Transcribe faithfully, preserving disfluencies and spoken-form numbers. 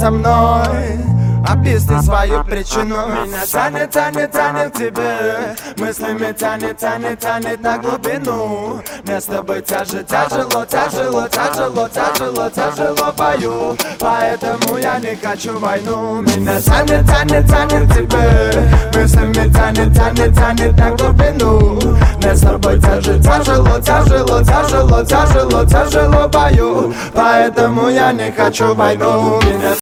со мной. Объясни свою причину. Меня тянет, тянет, тянет к тебе. Мыслями тянет, тянет, тянет на глубину. Мне с тобой тяжело, тяжело, тяжело, тяжело, тяжело, тяжело пою. Поэтому я не хочу войну. Меня тянет, тянет, тянет к тебе. Мыслями тянет, тянет, тянет на глубину. Мне с тобой тяжело, тяжело, тяжело, тяжело, тяжело, тяжело пою. Поэтому я не хочу войну. Меня